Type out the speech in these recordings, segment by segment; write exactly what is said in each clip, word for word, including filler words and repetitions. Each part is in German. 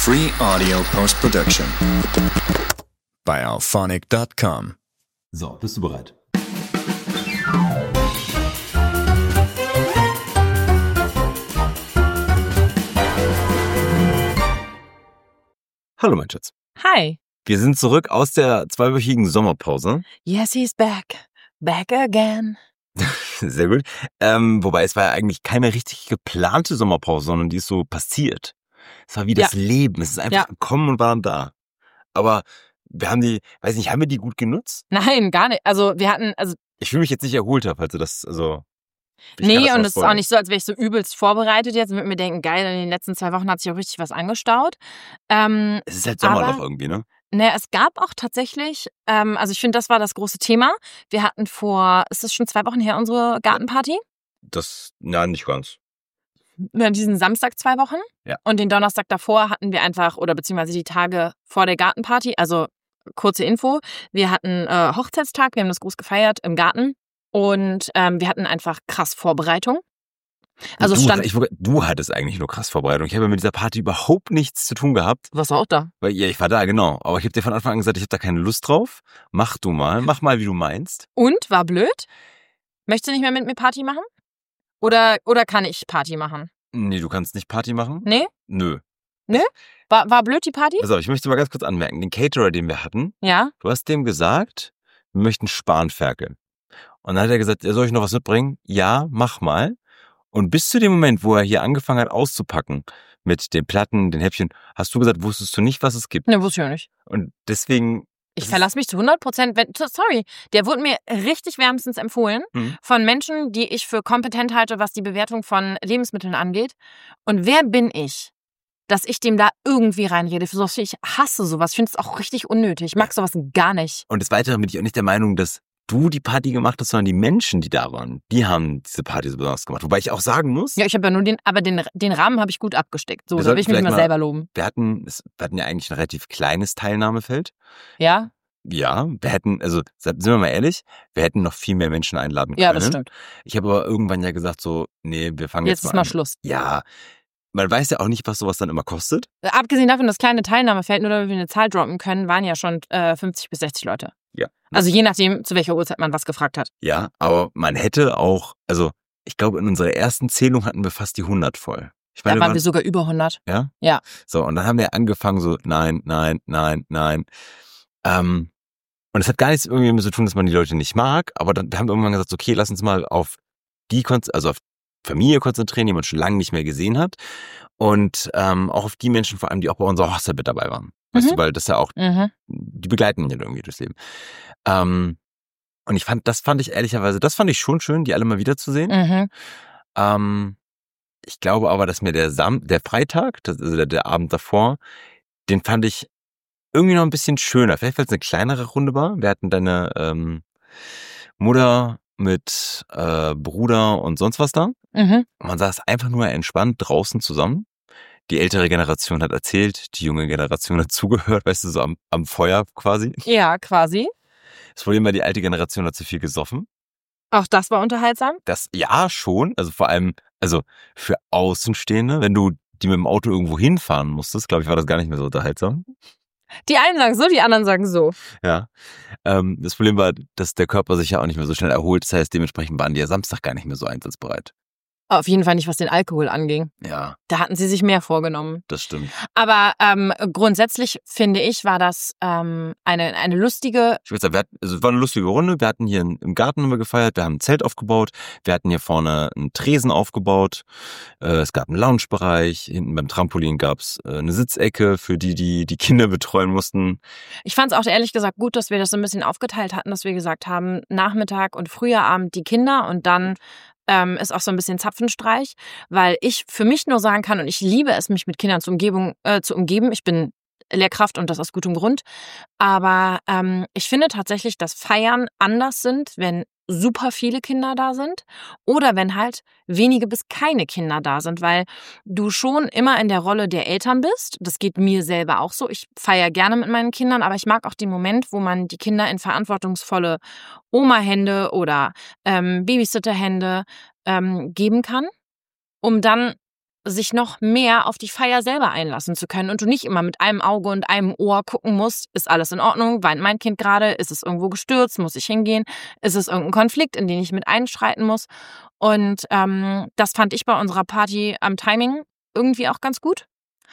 Free Audio Post-Production bei Auphonic Punkt com. So, bist du bereit? Hallo mein Schatz. Hi. Wir sind zurück aus der zweiwöchigen Sommerpause. Yes, he's back. Back again. Sehr gut. Ähm, wobei es war ja eigentlich keine richtig geplante Sommerpause, sondern die ist so passiert. Es war wie das Ja. Leben. Es ist einfach Ja. gekommen und war dann da. Aber wir haben die, weiß nicht, haben wir die gut genutzt? Nein, gar nicht. Also wir hatten, also Ich fühle mich jetzt nicht erholt, falls du das, also... ich kann nee, das und mal es ist auch spoilern. nicht so, als wäre ich so übelst vorbereitet jetzt und würde mir denken, geil, in den letzten zwei Wochen hat sich auch richtig was angestaut. Ähm, Es ist halt Sommerloch aber- irgendwie, ne? ne, es gab auch tatsächlich, ähm, also ich finde, das war das große Thema. Wir hatten vor, ist es schon zwei Wochen her, unsere Gartenparty? Das, nein, nicht ganz. Ja, diesen Samstag zwei Wochen. Ja. Und den Donnerstag davor hatten wir einfach, oder beziehungsweise die Tage vor der Gartenparty, also kurze Info, wir hatten äh, Hochzeitstag, wir haben das groß gefeiert im Garten und ähm, wir hatten einfach krass Vorbereitung. Also du, stand, ich, du hattest eigentlich nur krass Vorbereitung. Ich habe mit dieser Party überhaupt nichts zu tun gehabt. was war auch da? Weil, ja, ich war da, genau. Aber ich habe dir von Anfang an gesagt, ich habe da keine Lust drauf. Mach du mal. Mach mal, wie du meinst. Und, war blöd? Möchtest du nicht mehr mit mir Party machen? Oder, oder kann ich Party machen? Nee, du kannst nicht Party machen? Nee? Nö. War, war blöd die Party? Pass auf, ich möchte mal ganz kurz anmerken. Den Caterer, den wir hatten, Ja. du hast dem gesagt, wir möchten Spanferkel. Und dann hat er gesagt, ja, soll ich noch was mitbringen? Ja, mach mal. Und bis zu dem Moment, wo er hier angefangen hat auszupacken, mit den Platten, den Häppchen, hast du gesagt, wusstest du nicht, was es gibt. Ne, wusste ich auch nicht. Und deswegen... Ich das ist- verlasse mich zu hundert Prozent, wenn, sorry, der wurde mir richtig wärmstens empfohlen Mhm. von Menschen, die ich für kompetent halte, was die Bewertung von Lebensmitteln angeht. Und wer bin ich, dass ich dem da irgendwie reinrede? Für sowas, ich hasse sowas, ich finde es auch richtig unnötig. Ich mag sowas gar nicht. Und des Weiteren bin ich auch nicht der Meinung, dass du die Party gemacht hast, sondern die Menschen, die da waren, die haben diese Party so besonders gemacht. Wobei ich auch sagen muss, Ja, ich habe ja nur den, aber den, den Rahmen habe ich gut abgesteckt. So, Wir da will ich mich sollten mal vielleicht mal- selber loben. wir hatten, es- wir hatten ja eigentlich ein relativ kleines Teilnahmefeld. Ja? Ja, wir hätten, also sind wir mal ehrlich, wir hätten noch viel mehr Menschen einladen können. Ja, das stimmt. Ich habe aber irgendwann ja gesagt so, nee, wir fangen Jetzt jetzt, ist mal mal an. Schluss. Ja, man weiß ja auch nicht, was sowas dann immer kostet. Abgesehen davon, das kleine Teilnahmefeld, nur damit wir eine Zahl droppen können, waren ja schon äh, fünfzig bis sechzig Leute. Ja. Also je nachdem, zu welcher Uhrzeit man was gefragt hat. Ja, aber man hätte auch, also ich glaube, in unserer ersten Zählung hatten wir fast die hundert voll. Ich Da meine, waren wir sogar über hundert. Ja? Ja. So, und dann haben wir angefangen so, nein, nein, nein, nein. Ähm, und es hat gar nichts irgendwie damit zu tun, dass man die Leute nicht mag, aber dann, wir haben irgendwann gesagt, okay, lass uns mal auf die, Kon- also auf Familie konzentrieren, die man schon lange nicht mehr gesehen hat. Und ähm, auch auf die Menschen vor allem, die auch bei unserer Hochzeit mit dabei waren. Weißt Mhm. du, weil das ja auch, Mhm. die begleiten ihn ja irgendwie durchs Leben. Ähm, und ich fand, das fand ich ehrlicherweise, das fand ich schon schön, die alle mal wiederzusehen. Mhm. Ähm, ich glaube aber, dass mir der Sam der Freitag, das, also der, der Abend davor, den fand ich irgendwie noch ein bisschen schöner. Vielleicht, weil es eine kleinere Runde war. Wir hatten deine ähm, Mutter mit äh, Bruder und sonst was da. Mhm. Man saß einfach nur entspannt draußen zusammen. Die ältere Generation hat erzählt, die junge Generation hat zugehört, weißt du, so am, am Feuer quasi. Ja, quasi. Das Problem war, die alte Generation hat zu viel gesoffen. Auch das war unterhaltsam. Das, ja, schon. Also vor allem, also für Außenstehende, wenn du die mit dem Auto irgendwo hinfahren musstest, glaube ich, war das gar nicht mehr so unterhaltsam. Die einen sagen so, die anderen sagen so. Ja. Ähm, das Problem war, dass der Körper sich ja auch nicht mehr so schnell erholt. Das heißt, dementsprechend waren die ja Samstag gar nicht mehr so einsatzbereit. Auf jeden Fall nicht, was den Alkohol anging. Ja, Da hatten sie sich mehr vorgenommen. das stimmt. Aber ähm, grundsätzlich, finde ich, war das ähm, eine, eine lustige... Ich würde sagen, wir hatten, also es war eine lustige Runde. Wir hatten hier im Garten haben wir gefeiert, wir haben ein Zelt aufgebaut, wir hatten hier vorne einen Tresen aufgebaut, äh, es gab einen Loungebereich, hinten beim Trampolin gab's äh, eine Sitzecke für die, die die Kinder betreuen mussten. Ich fand es auch ehrlich gesagt gut, dass wir das so ein bisschen aufgeteilt hatten, dass wir gesagt haben, Nachmittag und früher Abend die Kinder und dann ähm, ist auch so ein bisschen Zapfenstreich, weil ich für mich nur sagen kann, und ich liebe es, mich mit Kindern zu, Umgebung, äh, zu umgeben. Ich bin Lehrkraft und das aus gutem Grund. Aber ähm, ich finde tatsächlich, dass Feiern anders sind, wenn super viele Kinder da sind oder wenn halt wenige bis keine Kinder da sind, weil du schon immer in der Rolle der Eltern bist. Das geht mir selber auch so. Ich feiere gerne mit meinen Kindern, aber ich mag auch den Moment, wo man die Kinder in verantwortungsvolle Oma-Hände oder ähm, Babysitter-Hände ähm, geben kann, um dann sich noch mehr auf die Feier selber einlassen zu können und du nicht immer mit einem Auge und einem Ohr gucken musst, ist alles in Ordnung, weint mein Kind gerade, ist es irgendwo gestürzt, muss ich hingehen, ist es irgendein Konflikt, in den ich mit einschreiten muss. Und ähm, das fand ich bei unserer Party am Timing irgendwie auch ganz gut.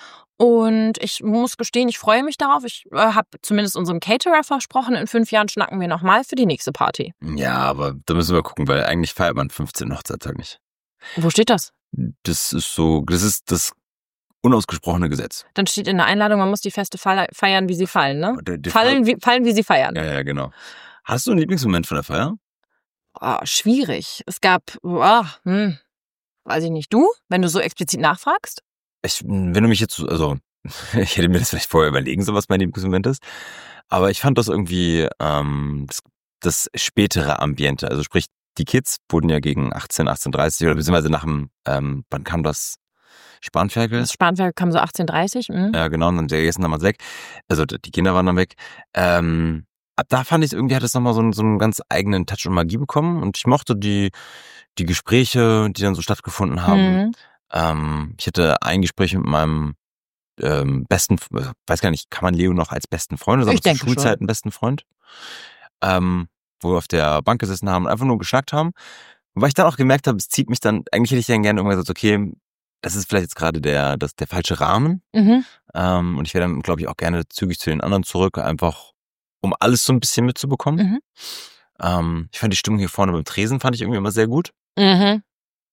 Und ich muss gestehen, ich freue mich darauf. Ich äh, habe zumindest unserem Caterer versprochen, in fünf Jahren schnacken wir nochmal für die nächste Party. Ja, aber da müssen wir gucken, weil eigentlich feiert man fünfzehnten Hochzeitstag nicht. Wo steht das? Das ist so, das ist das unausgesprochene Gesetz. Dann steht in der Einladung, man muss die Feste feiern, wie sie fallen, ne? Der, der fallen, wie, fallen, wie sie feiern. Ja, ja, genau. Hast du einen Lieblingsmoment von der Feier? Oh, schwierig. Es gab, oh, hm, weiß ich nicht, du, wenn du so explizit nachfragst? Ich, wenn du mich jetzt, also ich hätte mir das vielleicht vorher überlegen sollen, was mein Lieblingsmoment ist, aber ich fand das irgendwie ähm, das, das spätere Ambiente, also sprich, die Kids wurden ja gegen achtzehn, achtzehn Uhr dreißig oder beziehungsweise nach dem, ähm, wann kam das? Spanferkel? Das Spanferkel kam so achtzehn Uhr dreißig. Mhm. Ja, genau, und dann der Essen dann mal weg. Also die Kinder waren dann weg. Ähm, ab da fand ich irgendwie, hat es nochmal so einen, so einen ganz eigenen Touch und Magie bekommen und ich mochte die, die Gespräche, die dann so stattgefunden haben. Mhm. Ähm, ich hatte ein Gespräch mit meinem ähm, besten, weiß gar nicht, kann man Leo noch als besten Freund oder Ich zur denke Schulzeit schon. einen besten Freund? Ähm, wo wir auf der Bank gesessen haben und einfach nur geschnackt haben. Weil ich dann auch gemerkt habe, es zieht mich dann, eigentlich hätte ich dann gerne irgendwann gesagt, okay, das ist vielleicht jetzt gerade der, das, der falsche Rahmen. Mhm. Ähm, und ich wäre dann, glaube ich, auch gerne zügig zu den anderen zurück, einfach um alles so ein bisschen mitzubekommen. Mhm. Ähm, ich fand die Stimmung hier vorne beim Tresen, fand ich irgendwie immer sehr gut. Mhm.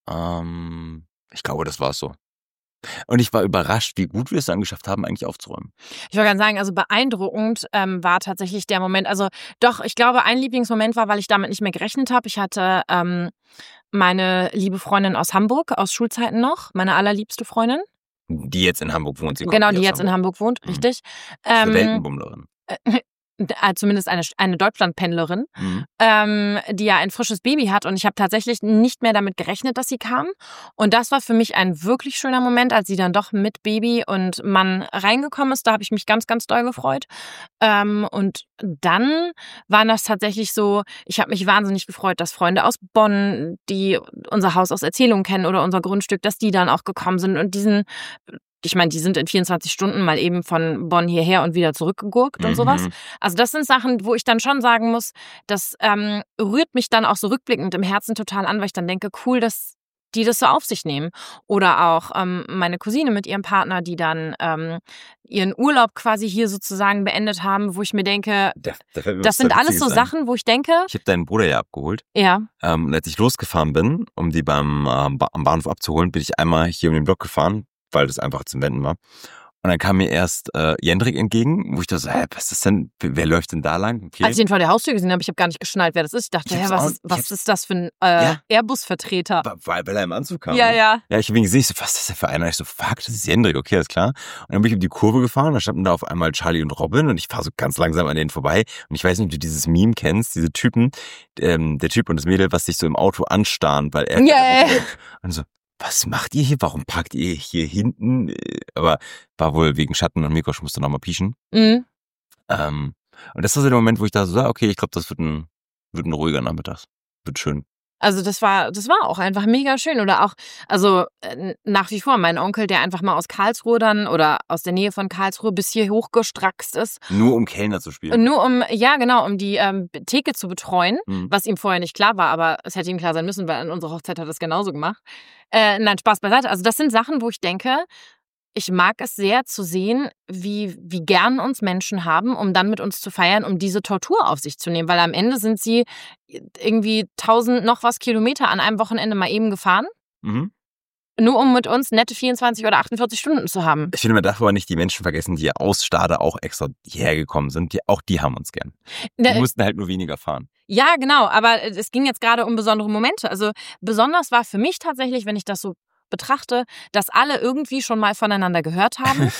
Ähm, ich glaube, das war es so. Und ich war überrascht, wie gut wir es dann geschafft haben, eigentlich aufzuräumen. Ich wollte gerade sagen, also beeindruckend ähm, war tatsächlich der Moment. Also doch, ich glaube, ein Lieblingsmoment war, weil ich damit nicht mehr gerechnet habe. Ich hatte ähm, meine liebe Freundin aus Hamburg, aus Schulzeiten noch, meine allerliebste Freundin. Die jetzt in Hamburg wohnt. Sie kommt Genau, nicht die aus jetzt in Hamburg wohnt, Mhm. richtig. Das ist eine Ähm, Weltenbummlerin. äh, zumindest eine, eine Deutschlandpendlerin, Mhm. ähm, die ja ein frisches Baby hat. Und ich habe tatsächlich nicht mehr damit gerechnet, dass sie kam. Und das war für mich ein wirklich schöner Moment, als sie dann doch mit Baby und Mann reingekommen ist. Da habe ich mich ganz, ganz doll gefreut. Ähm, und dann war das tatsächlich so, ich habe mich wahnsinnig gefreut, dass Freunde aus Bonn, die unser Haus aus Erzählungen kennen oder unser Grundstück, dass die dann auch gekommen sind und diesen... Ich meine, die sind in vierundzwanzig Stunden mal eben von Bonn hierher und wieder zurückgegurkt und Mhm. sowas. Also das sind Sachen, wo ich dann schon sagen muss, das ähm, rührt mich dann auch so rückblickend im Herzen total an, weil ich dann denke, cool, dass die das so auf sich nehmen. Oder auch ähm, meine Cousine mit ihrem Partner, die dann ähm, ihren Urlaub quasi hier sozusagen beendet haben, wo ich mir denke, Da, da fällt mir das was sind sehr alles so Witziges ein. Sachen, wo ich denke, Ich habe deinen Bruder ja abgeholt. ja, Ähm, und als ich losgefahren bin, um die beim äh, ba- am Bahnhof abzuholen, bin ich einmal hier um den Block gefahren, weil das einfach zum Wenden war. Und dann kam mir erst äh, Jendrik entgegen, wo ich dachte, so, hä, was ist das denn? Wer läuft denn da lang? Okay. als ich ihn vor der Haustür gesehen habe, ich habe gar nicht geschnallt, wer das ist. Ich dachte, Ich hä, hab's was, auch- ist, ich was hab's- ist das für ein äh, Ja. Airbus-Vertreter? weil, weil er im Anzug kam. Ja, ne? ja. Ja, ich habe ihn gesehen, ich so, was ist das denn für einer? Und ich so, fuck, das ist Jendrik, okay, alles klar. Und dann bin ich um die Kurve gefahren, da standen da auf einmal Charlie und Robin und ich fahre so ganz langsam an denen vorbei. Und ich weiß nicht, ob du dieses Meme kennst, diese Typen, ähm, der Typ und das Mädel, was sich so im Auto anstarren, weil er... Ja, ja, ja. Und so, was macht ihr hier? Warum parkt ihr hier hinten? Aber war wohl wegen Schatten und Mikosch musste noch mal pieschen. Mhm. Ähm, und das war so der Moment, wo ich da so, okay, ich glaube, das wird ein, wird ein ruhiger Nachmittag. Wird schön. Also das war, das war auch einfach mega schön. Oder auch, also äh, nach wie vor, mein Onkel, der einfach mal aus Karlsruhe dann oder aus der Nähe von Karlsruhe bis hier hochgestraxt ist. Nur um Kellner zu spielen. Nur um, ja genau, um die ähm, Theke zu betreuen, Mhm. was ihm vorher nicht klar war, aber es hätte ihm klar sein müssen, weil an unserer Hochzeit hat er es genauso gemacht. Äh, nein, Spaß beiseite. Also das sind Sachen, wo ich denke, ich mag es sehr zu sehen, wie, wie gern uns Menschen haben, um dann mit uns zu feiern, um diese Tortur auf sich zu nehmen. Weil am Ende sind sie irgendwie tausend noch was Kilometer an einem Wochenende mal eben gefahren, Mhm. nur um mit uns nette vierundzwanzig oder achtundvierzig Stunden zu haben. Ich finde, man darf aber nicht die Menschen vergessen, die aus Stade auch extra hierher gekommen sind. Die, auch die haben uns gern. Die Ne, mussten halt nur weniger fahren. Ja, genau, aber es ging jetzt gerade um besondere Momente. Also besonders war für mich tatsächlich, wenn ich das so betrachte, dass alle irgendwie schon mal voneinander gehört haben.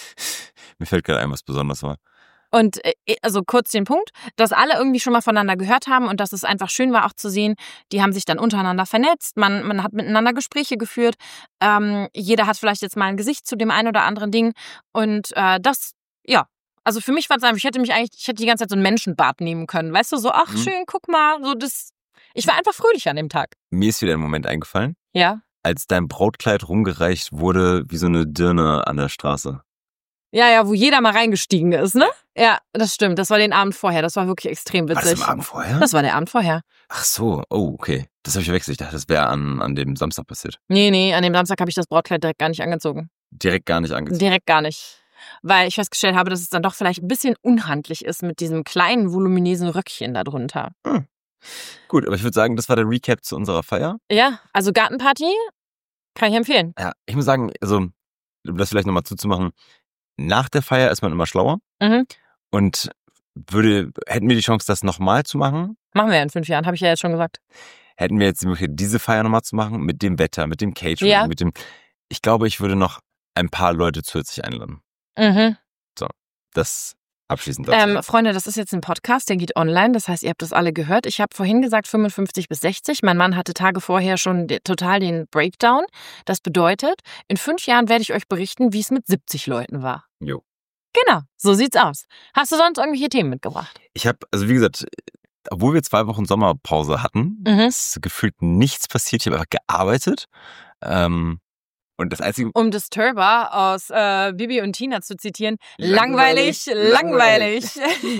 Mir fällt gerade ein, was besonders war. Und äh, also kurz den Punkt, dass alle irgendwie schon mal voneinander gehört haben und dass es einfach schön war auch zu sehen, die haben sich dann untereinander vernetzt, man, man hat miteinander Gespräche geführt, ähm, jeder hat vielleicht jetzt mal ein Gesicht zu dem einen oder anderen Ding und äh, das, ja, also für mich war es einfach, ich hätte mich eigentlich, ich hätte die ganze Zeit so ein Menschenbad nehmen können, weißt du, so, ach Mhm. schön, guck mal, so das, ich war einfach fröhlich an dem Tag. Mir ist wieder ein Moment eingefallen. Ja, als dein Brautkleid rumgereicht wurde wie so eine Dirne an der Straße. Ja, ja, wo jeder mal reingestiegen ist, ne? Ja, das stimmt. Das war den Abend vorher. Das war wirklich extrem witzig. War das am Abend vorher? Das war der Abend vorher. Ach so, oh, okay. Das habe ich verwechselt. Ich dachte, das wäre an, an dem Samstag passiert. Nee, nee, an dem Samstag habe ich das Brautkleid direkt gar nicht angezogen. Direkt gar nicht angezogen? Direkt gar nicht. Weil ich festgestellt habe, dass es dann doch vielleicht ein bisschen unhandlich ist mit diesem kleinen, voluminösen Röckchen da drunter. Hm. Gut, aber ich würde sagen, das war der Recap zu unserer Feier. Ja, also Gartenparty kann ich empfehlen. Ja, ich muss sagen, also, um das vielleicht nochmal zuzumachen, nach der Feier ist man immer schlauer. Mhm. Und würde, hätten wir die Chance, das nochmal zu machen? Machen wir ja in fünf Jahren, habe ich ja jetzt schon gesagt. Hätten wir jetzt die Möglichkeit, diese Feier nochmal zu machen, mit dem Wetter, mit dem Catering, Ja. mit dem, ich glaube, ich würde noch ein paar Leute zusätzlich einladen. Mhm. So, das abschließend dazu. Ähm, Freunde, das ist jetzt ein Podcast, der geht online. Das heißt, ihr habt das alle gehört. Ich habe vorhin gesagt fünfundfünfzig bis sechzig. Mein Mann hatte Tage vorher schon de- total den Breakdown. Das bedeutet, in fünf Jahren werde ich euch berichten, wie es mit siebzig Leuten war. Jo. Genau, so sieht's aus. Hast du sonst irgendwelche Themen mitgebracht? Ich habe, also wie gesagt, obwohl wir zwei Wochen Sommerpause hatten, Mhm. ist gefühlt nichts passiert. Ich habe einfach gearbeitet. Ähm, und das Einzige... Um Disturber aus äh, Bibi und Tina zu zitieren, langweilig, langweilig.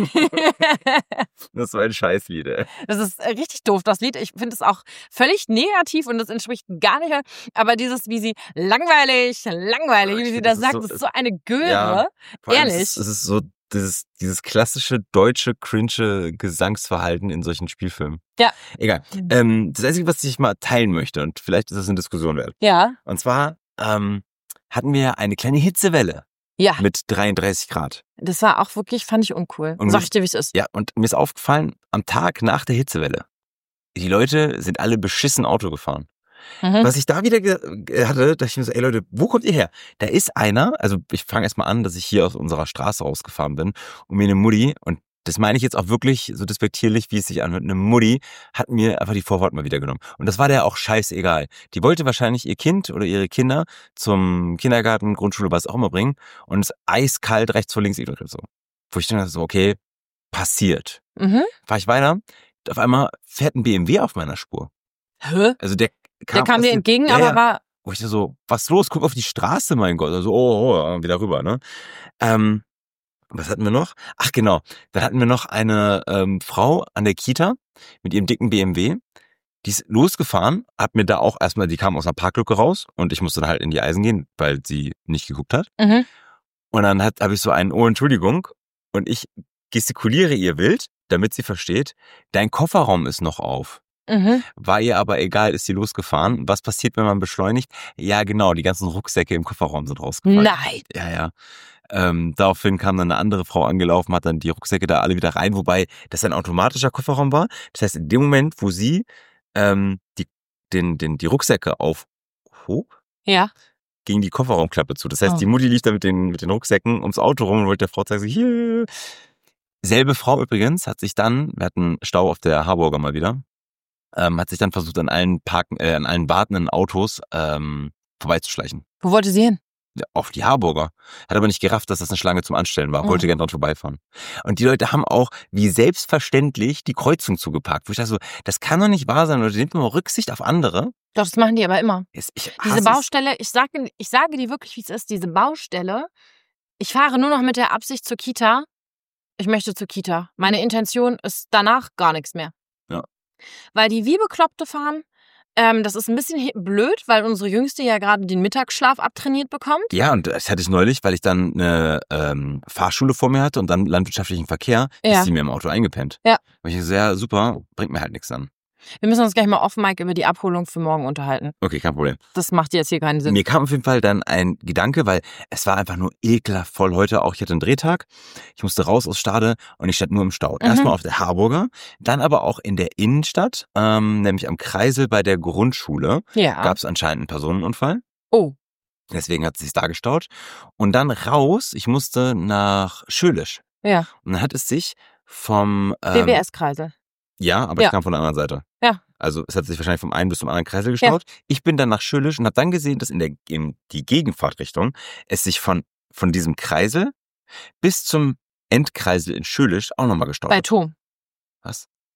Das war ein Scheißlied, ey. Das ist äh, richtig doof, das Lied. Ich finde es auch völlig negativ und das entspricht gar nicht mehr. Aber dieses, wie sie langweilig, langweilig, wie sie das sagt, so, das ist so eine Göre. Ja, vor allem Ehrlich. Es ist, es ist so dieses, dieses klassische deutsche, cringe Gesangsverhalten in solchen Spielfilmen. Ja. Egal. Ähm, das Einzige, was ich mal teilen möchte, und vielleicht ist das eine Diskussion wert. Ja. Und zwar ähm, hatten wir eine kleine Hitzewelle Ja. mit dreiunddreißig Grad. Das war auch wirklich, fand ich uncool. Und Sag mir- ich dir, wie es ist. Ja, und mir ist aufgefallen, am Tag nach der Hitzewelle, die Leute sind alle beschissen Auto gefahren. Mhm. Was ich da wieder ge- hatte, dachte ich mir so, ey Leute, wo kommt ihr her? Da ist einer, also ich fange erstmal an, dass ich hier aus unserer Straße rausgefahren bin und mir eine Mutti, und das meine ich jetzt auch wirklich so despektierlich, wie es sich anhört, eine Mutti hat mir einfach die Vorfahrt mal wieder genommen. Und das war der auch scheißegal. Die wollte wahrscheinlich ihr Kind oder ihre Kinder zum Kindergarten, Grundschule, was auch immer bringen, und es ist eiskalt rechts vor links ignoriert so. Wo ich dann so, okay, passiert. Mhm. Fahr ich weiter, auf einmal fährt ein B M W auf meiner Spur. Hä? Also der Der kam dir erst- entgegen, ja, aber ja. war. Wo ich da so, was ist los? Guck auf die Straße, mein Gott. Also, oh, oh, wieder rüber, ne? Ähm, was hatten wir noch? Ach, genau. Dann hatten wir noch eine ähm, Frau an der Kita mit ihrem dicken B M W. Die ist losgefahren, hat mir da auch erstmal, die kam aus einer Parklücke raus und ich musste dann halt in die Eisen gehen, weil sie nicht geguckt hat. Mhm. Und dann hat habe ich so einen, oh, Entschuldigung. Und ich gestikuliere ihr wild, damit sie versteht, dein Kofferraum ist noch auf. Mhm. War ihr aber egal, ist sie losgefahren. Was passiert, wenn man beschleunigt? Ja, genau, die ganzen Rucksäcke im Kofferraum sind rausgefallen. Nein. Ja, ja. Ähm, daraufhin kam dann eine andere Frau angelaufen, hat dann die Rucksäcke da alle wieder rein, wobei das ein automatischer Kofferraum war. Das heißt, in dem Moment, wo sie ähm, die, den, den, die Rucksäcke aufhob, Ja. ging die Kofferraumklappe zu. Das heißt, Oh. die Mutti lief da mit den, mit den Rucksäcken ums Auto rum und wollte der Frau zeigen, so, hier. Selbe Frau übrigens hat sich dann, wir hatten Stau auf der Harburger mal wieder, ähm, hat sich dann versucht, an allen Parken, äh, an allen wartenden Autos ähm, vorbeizuschleichen. Wo wollte sie hin? Ja, auf die Harburger. Hat aber nicht gerafft, dass das eine Schlange zum Anstellen war. Oh. Wollte gern dran vorbeifahren. Und die Leute haben auch wie selbstverständlich die Kreuzung zugeparkt. Wo ich dachte so, das kann doch nicht wahr sein. Leute, nehmt mal Rücksicht auf andere. Doch, das machen die aber immer. Ich hasse Diese es. Baustelle, ich sage, ich sage dir wirklich, wie es ist, diese Baustelle, ich fahre nur noch mit der Absicht zur Kita, ich möchte zur Kita. Meine Intention ist danach gar nichts mehr. Ja. Weil die wie Bekloppte fahren, ähm, das ist ein bisschen he- blöd, weil unsere Jüngste ja gerade den Mittagsschlaf abtrainiert bekommt. Ja, und das hatte ich neulich, weil ich dann eine ähm, Fahrschule vor mir hatte und dann landwirtschaftlichen Verkehr, Ja. ist sie mir im Auto eingepennt. Ja. Und ich so, ja, super, bringt mir halt nichts an. Wir müssen uns gleich mal off-mic über die Abholung für morgen unterhalten. Okay, kein Problem. Das macht jetzt hier keinen Sinn. Mir kam auf jeden Fall dann ein Gedanke, weil es war einfach nur ekelhaft voll heute auch. Ich hatte einen Drehtag, ich musste raus aus Stade und ich stand nur im Stau. Mhm. Erstmal auf der Harburger, dann aber auch in der Innenstadt, ähm, nämlich am Kreisel bei der Grundschule, Ja. gab es anscheinend einen Personenunfall. Oh. Deswegen hat es sich da gestaut. Und dann raus, ich musste nach Schölisch. Ja. Und dann hat es sich vom... Ähm, D W S-Kreisel. Ja, aber Ja. ich kam von der anderen Seite. Ja. Also es hat sich wahrscheinlich vom einen bis zum anderen Kreisel gestaut. Ich bin dann nach Schölisch und habe dann gesehen, dass in der in die Gegenfahrtrichtung es sich von von diesem Kreisel bis zum Endkreisel in Schölisch auch nochmal gestaut Bei hat. Tom. Was?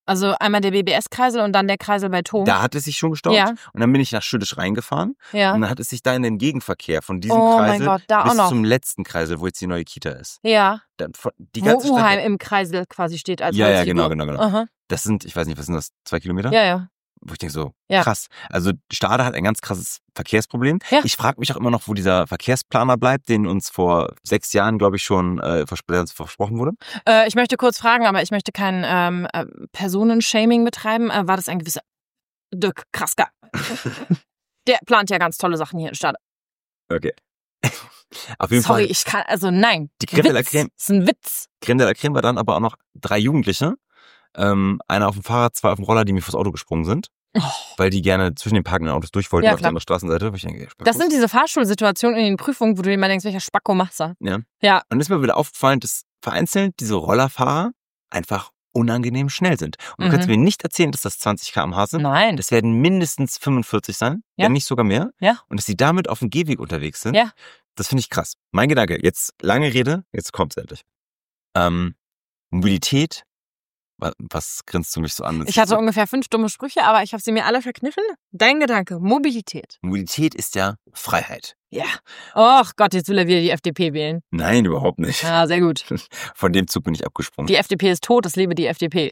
Also einmal der B B S-Kreisel und dann der Kreisel bei Tom. Da hat es sich schon gestaut. Ja. Und dann bin ich nach Schüttisch reingefahren. Ja. Und dann hat es sich da in den Gegenverkehr von diesem Oh mein Kreisel Gott, da auch bis noch. zum letzten Kreisel, wo jetzt die neue Kita ist. Ja. Dann von- die Wo ganze Uheim Strecke. im Kreisel quasi steht als Ja, ja, Holzfigur. genau, genau, genau. Aha. Das sind, ich weiß nicht, was sind das, zwei Kilometer? Ja, ja. Wo ich denke so, Ja. krass. Also Stade hat ein ganz krasses Verkehrsproblem. Ja. Ich frage mich auch immer noch, wo dieser Verkehrsplaner bleibt, den uns vor sechs Jahren, glaube ich, schon äh, vers- versprochen wurde. Äh, ich möchte kurz fragen, aber ich möchte kein ähm, äh, Personenshaming betreiben. Äh, war das ein gewisser Dirk Krasker? Der plant ja ganz tolle Sachen hier in Stade. Okay. Auf jeden Sorry, Fall. ich kann, also nein. Die Creme de la Witz. Creme. Das ist ein Witz. Creme de la Creme war dann aber auch noch drei Jugendliche. Ähm, einer auf dem Fahrrad, zwei auf dem Roller, die mir vors Auto gesprungen sind. Oh. Weil die gerne zwischen den parkenden Autos durch wollten Ja, auf der klar. anderen Straßenseite. Wo ich denke, Spackos. Das sind diese Fahrschulsituationen in den Prüfungen, wo du dir immer denkst, welcher Spacko machst du? Ja. Ja. Und es ist mir wieder aufgefallen, dass vereinzelt diese Rollerfahrer einfach unangenehm schnell sind. Und Mhm. du kannst mir nicht erzählen, dass das zwanzig Kilometer pro Stunde sind. Nein. Das werden mindestens fünfundvierzig sein, Ja. wenn nicht sogar mehr. Ja. Und dass sie damit auf dem Gehweg unterwegs sind, Ja. das finde ich krass. Mein Gedanke, jetzt lange Rede, jetzt kommt's endlich. Ähm, Mobilität, was, was grinst du mich so an? Ich hatte ungefähr fünf dumme Sprüche, aber ich habe sie mir alle verkniffen. Dein Gedanke, Mobilität. Mobilität ist ja Freiheit. Ja. Och Gott, jetzt will er wieder die F D P wählen. Nein, überhaupt nicht. Ja, sehr gut. Von dem Zug bin ich abgesprungen, Die F D P ist tot, es lebe die F D P.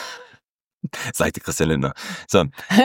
sagte Christian Lindner. So.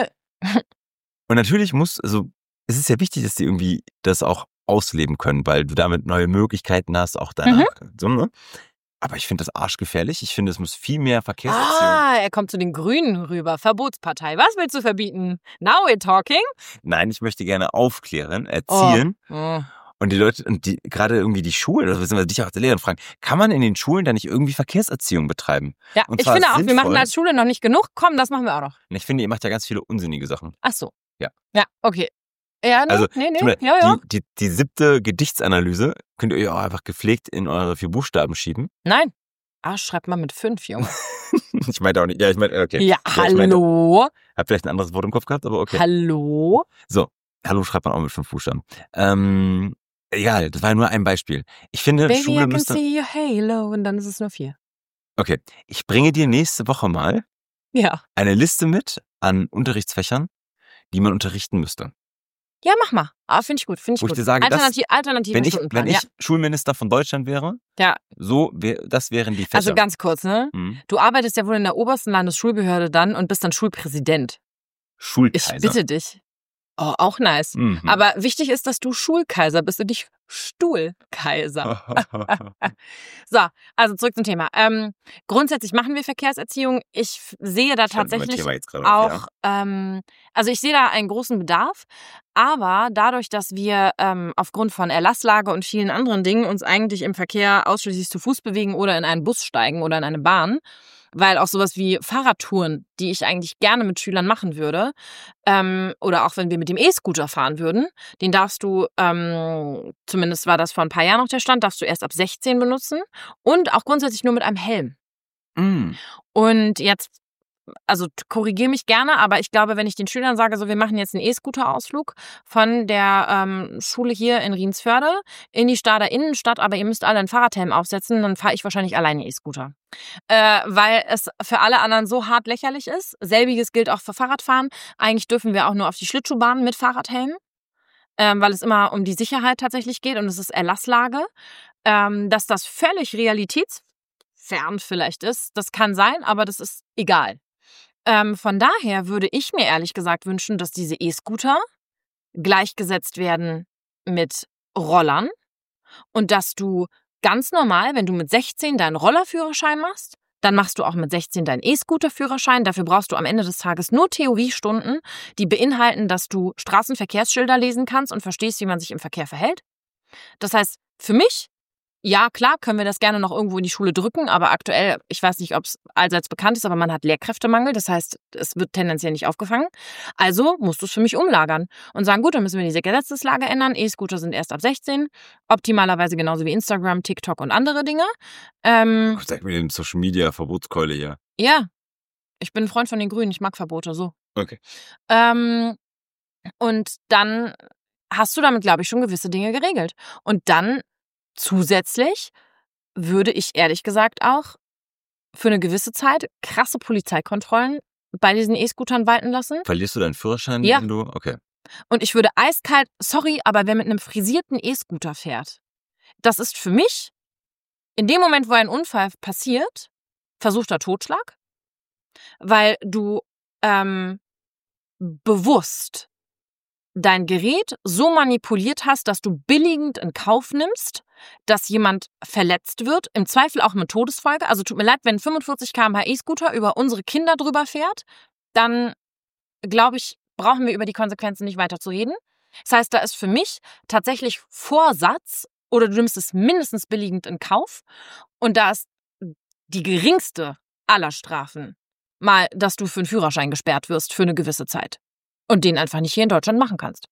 Und natürlich muss, also es ist ja wichtig, dass die irgendwie das auch ausleben können, weil du damit neue Möglichkeiten hast, auch danach. Mhm. So, ne? Aber ich finde das arschgefährlich. Ich finde, es muss viel mehr Verkehrserziehung. Ah, er kommt zu den Grünen rüber. Verbotspartei. Was willst du verbieten? Now we're talking? Nein, ich möchte gerne aufklären, erziehen. Oh. Und die Leute, und die, gerade irgendwie die Schulen, oder beziehungsweise dich auch als Lehrerin fragen, kann man in den Schulen da nicht irgendwie Verkehrserziehung betreiben? Ja, Und ich zwar finde auch, wir sinnvoll. machen als Schule noch nicht genug. Komm, das machen wir auch noch. Und ich finde, ihr macht ja ganz viele unsinnige Sachen. Ach so. Ja. Ja, okay. Ja, nee, Also, nee, nee. Tut mir leid, Ja, ja. Die, die, die siebte Gedichtsanalyse könnt ihr euch auch einfach gepflegt in eure vier Buchstaben schieben. Nein. Arsch schreibt man mit fünf, Junge. Ich meinte auch nicht, ja, ich meinte, okay. Ja, ich meinte, hallo. hab vielleicht ein anderes Wort im Kopf gehabt, aber okay. Hallo. So, hallo schreibt man auch mit fünf Buchstaben. Ähm, egal, das war nur ein Beispiel. Ich finde, Baby, I Schule can müsste... see your halo. Und dann ist es nur vier. Okay, ich bringe dir nächste Woche mal Ja. eine Liste mit an Unterrichtsfächern, die man unterrichten müsste. Ja, mach mal. Ah, finde ich gut, finde ich Wo ich gut. dir sage, das- Alternativ, alternativen Wenn ich, Stundenplan, wenn ich ja. Schulminister von Deutschland wäre, Ja. so wär, das wären die Fächer. Also ganz kurz, ne? Hm. Du arbeitest ja wohl in der obersten Landesschulbehörde dann und bist dann Schulpräsident. Ich Schulkaiser. bitte dich. Oh, auch nice. Mhm. Aber wichtig ist, dass du Schulkaiser bist und nicht Stuhlkaiser. So, also zurück zum Thema. Ähm, grundsätzlich machen wir Verkehrserziehung. Ich f- sehe da Ich hab mein tatsächlich Thema jetzt gerade auf, auch, ähm, also ich sehe da einen großen Bedarf, aber dadurch, dass wir ähm, aufgrund von Erlasslage und vielen anderen Dingen uns eigentlich im Verkehr ausschließlich zu Fuß bewegen oder in einen Bus steigen oder in eine Bahn, weil auch sowas wie Fahrradtouren, die ich eigentlich gerne mit Schülern machen würde, ähm, oder auch wenn wir mit dem E-Scooter fahren würden, den darfst du, ähm, zumindest war das vor ein paar Jahren noch der Stand, darfst du erst ab sechzehn benutzen und auch grundsätzlich nur mit einem Helm. ja. Mm. Und jetzt, also korrigiere mich gerne, aber ich glaube, wenn ich den Schülern sage, so wir machen jetzt einen E-Scooter-Ausflug von der ähm, Schule hier in Riensförde in die Stader Innenstadt, aber ihr müsst alle einen Fahrradhelm aufsetzen, dann fahre ich wahrscheinlich alleine E-Scooter. Äh, weil es für alle anderen so hart lächerlich ist. Selbiges gilt auch für Fahrradfahren. Eigentlich dürfen wir auch nur auf die Schlittschuhbahnen mit Fahrradhelm, ähm, weil es immer um die Sicherheit tatsächlich geht und es ist Erlasslage. Ähm, dass das völlig realitätsfern vielleicht ist, das kann sein, aber das ist egal. Ähm, von daher würde ich mir ehrlich gesagt wünschen, dass diese E-Scooter gleichgesetzt werden mit Rollern und dass du ganz normal, wenn du mit sechzehn deinen Rollerführerschein machst, dann machst du auch mit sechzehn deinen E-Scooter-Führerschein. Dafür brauchst du am Ende des Tages nur Theoriestunden, die beinhalten, dass du Straßenverkehrsschilder lesen kannst und verstehst, wie man sich im Verkehr verhält. Das heißt, für mich, ja klar, können wir das gerne noch irgendwo in die Schule drücken, aber aktuell, ich weiß nicht, ob es allseits bekannt ist, aber man hat Lehrkräftemangel, das heißt, es wird tendenziell nicht aufgefangen. Also musst du es für mich umlagern und sagen, gut, dann müssen wir diese Gesetzeslage ändern. E-Scooter sind erst ab sechzehn, optimalerweise genauso wie Instagram, TikTok und andere Dinge. Ähm, Oh, sag mir den Social Media Verbotskeule hier. ja, ich bin ein Freund von den Grünen, ich mag Verbote, so. Okay. Ähm, und dann hast du damit, glaube ich, schon gewisse Dinge geregelt. Und dann zusätzlich würde ich ehrlich gesagt auch für eine gewisse Zeit krasse Polizeikontrollen bei diesen E-Scootern walten lassen. Verlierst du deinen Führerschein, Ja. wenn du, okay. Und ich würde eiskalt, sorry, aber wer mit einem frisierten E-Scooter fährt, das ist für mich, in dem Moment, wo ein Unfall passiert, versuchter Totschlag, weil du ähm, bewusst dein Gerät so manipuliert hast, dass du billigend in Kauf nimmst, dass jemand verletzt wird, im Zweifel auch mit Todesfolge. Also tut mir leid, wenn ein fünfundvierzig Kilometer pro Stunde E-Scooter über unsere Kinder drüber fährt, dann glaube ich, brauchen wir über die Konsequenzen nicht weiter zu reden. Das heißt, da ist für mich tatsächlich Vorsatz oder du nimmst es mindestens billigend in Kauf und da ist die geringste aller Strafen mal, dass du für einen Führerschein gesperrt wirst für eine gewisse Zeit und den einfach nicht hier in Deutschland machen kannst.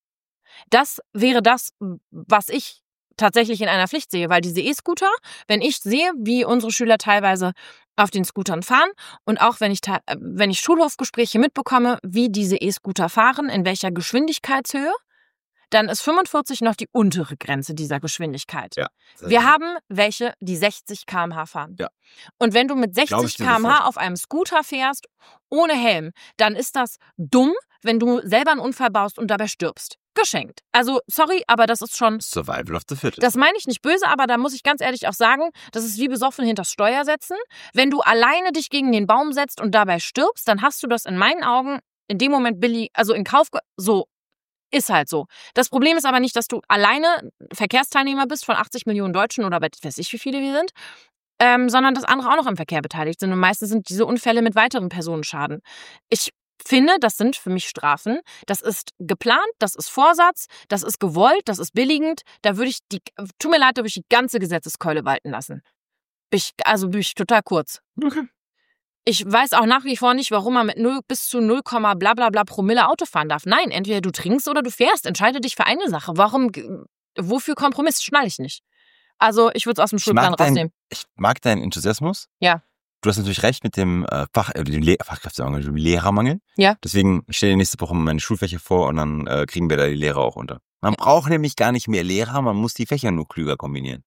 Das wäre das, was ich tatsächlich in einer Pflicht sehe, weil diese E-Scooter, wenn ich sehe, wie unsere Schüler teilweise auf den Scootern fahren und auch wenn ich, wenn ich Schulhofgespräche mitbekomme, wie diese E-Scooter fahren, in welcher Geschwindigkeitshöhe, dann ist fünfundvierzig noch die untere Grenze dieser Geschwindigkeit. Ja. Wir haben welche, die sechzig Kilometer pro Stunde fahren. Ja. Und wenn du mit Glaub ich sechzig dir Kilometer pro Stunde sofort. auf einem Scooter fährst, ohne Helm, dann ist das dumm, wenn du selber einen Unfall baust und dabei stirbst. Geschenkt. Also, sorry, aber das ist schon... Survival of the Fittest. Das meine ich nicht böse, aber da muss ich ganz ehrlich auch sagen, das ist wie besoffen hinters Steuer setzen. Wenn du alleine dich gegen den Baum setzt und dabei stirbst, dann hast du das in meinen Augen in dem Moment billig, also in Kauf, ge- so, ist halt so. Das Problem ist aber nicht, dass du alleine Verkehrsteilnehmer bist von achtzig Millionen Deutschen oder weiß ich, wie viele wir sind, ähm, sondern dass andere auch noch im Verkehr beteiligt sind. Und meistens sind diese Unfälle mit weiteren Personenschaden. Ich finde, das sind für mich Strafen. Das ist geplant, das ist Vorsatz, das ist gewollt, das ist billigend. Da würde ich die, tut mir leid, da würde ich die ganze Gesetzeskeule walten lassen. Bin ich, also bin ich total kurz. Okay. Ich weiß auch nach wie vor nicht, warum man mit null bis zu null, bla bla bla Promille Auto fahren darf. Nein, entweder du trinkst oder du fährst. Entscheide dich für eine Sache. Warum, wofür Kompromiss? Schnall ich nicht. Also ich würde es aus dem Ich Schulplan mag, dein, rausnehmen. ich mag deinen Enthusiasmus. Ja. Du hast natürlich recht mit dem äh, Fach, äh, dem Le- Fachkräftemangel, dem Lehrermangel. Ja. Deswegen stelle ich nächste Woche meine Schulfächer vor und dann äh, kriegen wir da die Lehrer auch unter. Man braucht nämlich gar nicht mehr Lehrer, man muss die Fächer nur klüger kombinieren.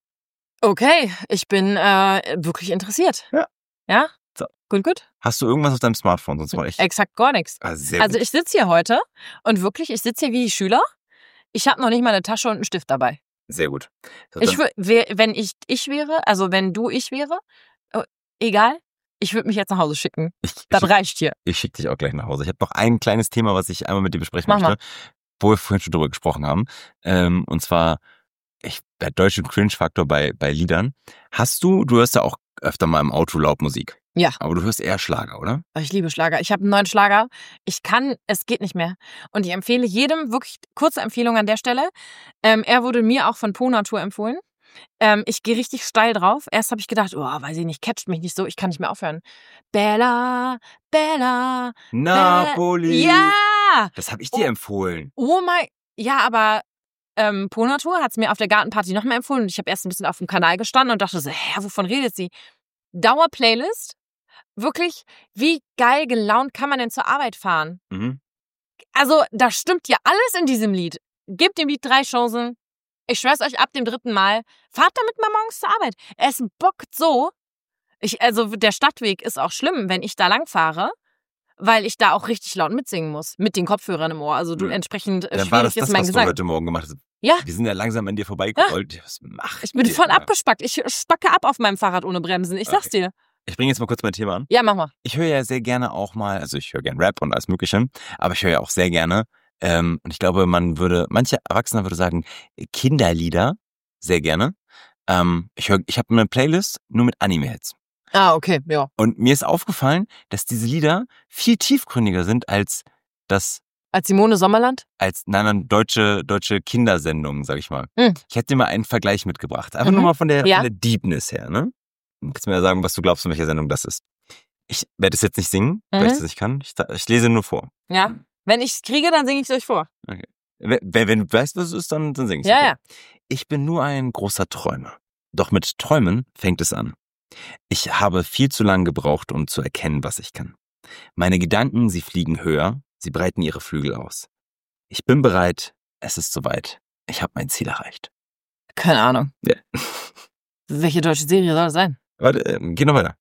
Okay, ich bin äh, wirklich interessiert. Ja. Ja? So. Gut, gut. Hast du irgendwas auf deinem Smartphone? Sonst mal ich. Exakt gar nichts. Ah, sehr Also gut. ich sitze hier heute und wirklich, ich sitze hier wie die Schüler. Ich habe noch nicht mal eine Tasche und einen Stift dabei. Sehr gut. So, Ich dann- wür- wär- wenn ich ich wäre, also wenn du ich wäre, oh, egal, ich würde mich jetzt nach Hause schicken. ich, Das ich, reicht hier. ich schicke dich auch gleich nach Hause. Ich habe noch ein kleines Thema, was ich einmal mit dir besprechen Mach möchte, wo wir vorhin schon drüber gesprochen haben. Ähm, und zwar ich, der deutsche Cringe-Faktor bei, bei Liedern. Hast du, du hörst ja auch öfter mal im Auto laut Musik. Ja. Aber du hörst eher Schlager, oder? Ich liebe Schlager. Ich habe einen neuen Schlager. Ich kann, es geht nicht mehr. Und ich empfehle jedem, wirklich kurze Empfehlung an der Stelle. Ähm, er wurde mir auch von Po Natur empfohlen. Ähm, ich gehe richtig steil drauf. Erst habe ich gedacht, oh, weiß ich nicht, catcht mich nicht so, ich kann nicht mehr aufhören. Bella, Bella. Napoli. Ja! Das habe ich dir Oh. empfohlen. Oh mein, ja, aber ähm, Po Natur hat es mir auf der Gartenparty nochmal empfohlen. Und ich habe erst ein bisschen auf dem Kanal gestanden und dachte so, hä, wovon redet sie? Dauerplaylist. Wirklich, wie geil gelaunt kann man denn zur Arbeit fahren? Mhm. Also, da stimmt ja alles in diesem Lied. Gebt dem Lied drei Chancen. Ich schwör's euch, ab dem dritten Mal, fahrt damit mal morgens zur Arbeit. Es bockt so. Ich, also, der Stadtweg ist auch schlimm, wenn ich da lang fahre, weil ich da auch richtig laut mitsingen muss. Mit den Kopfhörern im Ohr. Also, du, Mhm. entsprechend äh, Dann war das schwierig das, ist mein was du Gesang. heute Morgen gemacht hast. Ja. Wir sind ja langsam an dir vorbeigerollt. Was macht Ich bin ihr voll da? abgespackt. Ich spacke ab auf meinem Fahrrad ohne Bremsen. Ich sag's dir. Ich bringe jetzt mal kurz mein Thema an. Ja, mach mal. Ich höre ja sehr gerne auch mal, also ich höre gerne Rap und alles Mögliche, aber ich höre ja auch sehr gerne, ähm, und ich glaube, man würde, manche Erwachsene würde sagen, Kinderlieder, sehr gerne. Ähm, ich höre, ich habe eine Playlist nur mit Anime-Hits. Ah, okay, ja. Und mir ist aufgefallen, dass diese Lieder viel tiefgründiger sind als das, Als Simone Sommerland? als, nein, nein, deutsche, deutsche Kindersendungen, sag ich mal. Hm. Ich hätte dir mal einen Vergleich mitgebracht. Einfach Mhm. nur mal von der, Ja. von der Deepness her, ne? Du kannst mir ja sagen, was du glaubst, in welcher Sendung das ist. Ich werde es jetzt nicht singen, weil Mhm. ich das nicht kann. Ich, ich lese nur vor. Ja. Wenn ich's kriege, dann singe ich's euch vor. Wenn, wenn du weißt, was es ist, dann, dann sing ich. Ja, ja. Ich bin nur ein großer Träumer. Doch mit Träumen fängt es an. Ich habe viel zu lange gebraucht, um zu erkennen, was ich kann. Meine Gedanken, sie fliegen höher, sie breiten ihre Flügel aus. Ich bin bereit, es ist soweit. Ich habe mein Ziel erreicht. Keine Ahnung. Ja. Welche deutsche Serie soll das sein? Warte, äh, geh noch weiter.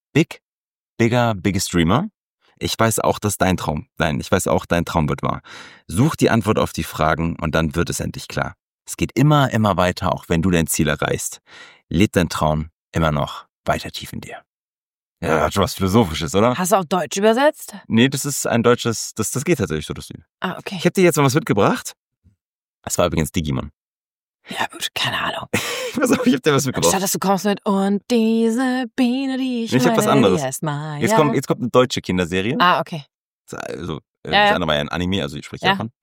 Big, bigger, biggest dreamer. Ich weiß auch, dass dein Traum, nein, ich weiß auch, dein Traum wird wahr. Such die Antwort auf die Fragen und dann wird es endlich klar. Es geht immer, immer weiter, auch wenn du dein Ziel erreichst. Lebt dein Traum immer noch weiter tief in dir. Ja, hat schon was Philosophisches, oder? Hast du auch Deutsch übersetzt? Nee, das ist ein deutsches, das, das geht tatsächlich so, das Lied. Ah, okay. Ich habe dir jetzt mal was mitgebracht. Das war übrigens Digimon. Ja gut, keine Ahnung. Pass auf, ich hab dir was mitgebracht. Anstatt dass du kommst mit und diese Biene, die ich Nee, ich hab was meine, anderes. die heißt Maya. Jetzt kommt, jetzt kommt eine deutsche Kinderserie. Ah, okay. Also, äh, Ja, das ja. andere war ja ein Anime, also ich spreche Ja. davon.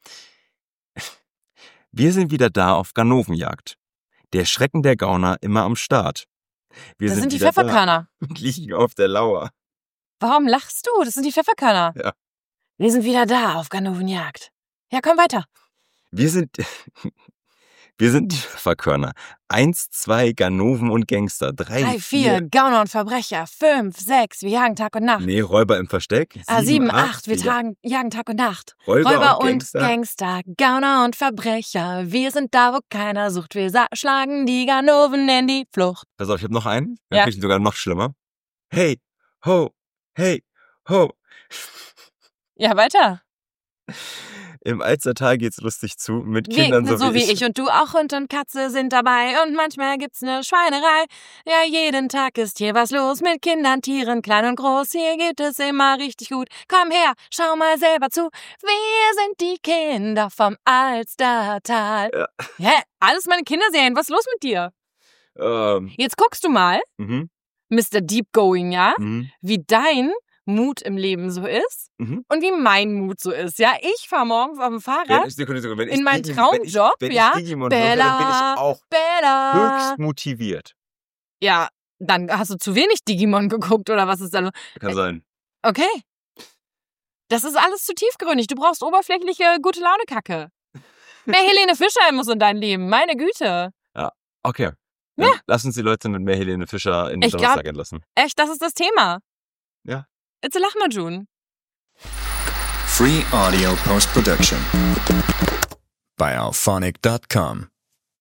Wir sind wieder da auf Ganovenjagd. Der Schrecken der Gauner immer am Start. Wir Das sind die wieder Pfefferkörner. Da und liegen auf der Lauer. Warum lachst du? Das sind die Pfefferkörner. Ja. Wir sind wieder da auf Ganovenjagd. Ja, komm weiter. Wir sind, wir sind die Pfefferkörner. Eins, zwei, Ganoven und Gangster. Drei, Drei, vier, Gauner und Verbrecher. Fünf, sechs, wir jagen Tag und Nacht. Nee, Räuber im Versteck. Ah, sieben, acht, wir ja. tagen, jagen Tag und Nacht. Räuber, Räuber und und Gangster. Gangster, Gauner und Verbrecher. Wir sind da, wo keiner sucht. Wir sa- schlagen die Ganoven in die Flucht. Pass auf, ich hab noch einen. Ja. Dann krieg ich sogar noch schlimmer. Hey, ho, hey, ho. Ja, weiter. Im Alzertal geht's lustig zu, mit Wir, Kindern so, so, wie ich. Und du auch, Hund und Katze sind dabei. Und manchmal gibt's ne Schweinerei. Ja, jeden Tag ist hier was los mit Kindern, Tieren, klein und groß. Hier geht es immer richtig gut. Komm her, schau mal selber zu. Wir sind die Kinder vom Alstertal. Ja. Hä? Alles meine Kinderserien. Was ist los mit dir? Ähm, Jetzt guckst du mal, mhm, Mister Deep Going, ja? mhm, Wie dein Mut im Leben so ist mhm. und wie mein Mut so ist. Ja, ich fahre morgens auf dem Wenn Fahrrad ich, Sekunde, Sekunde, wenn in ich meinen Digi- Traumjob, wenn ich, wenn ja, ich Digimon höre, Bella, dann bin ich auch Bella. höchst motiviert. Ja, dann hast du zu wenig Digimon geguckt oder was ist da los? Kann sein. Okay. Das ist alles zu tiefgründig. Du brauchst oberflächliche, gute Laune-Kacke. Mehr Helene Fischer muss in dein Leben. Meine Güte. Okay. Dann Ja. lass uns die Leute mit mehr Helene Fischer in den Ich glaub- Donnerstag entlassen. Echt, das ist das Thema. Ja. It's a Lachmajun. Free Audio Post Production by alphonic dot com.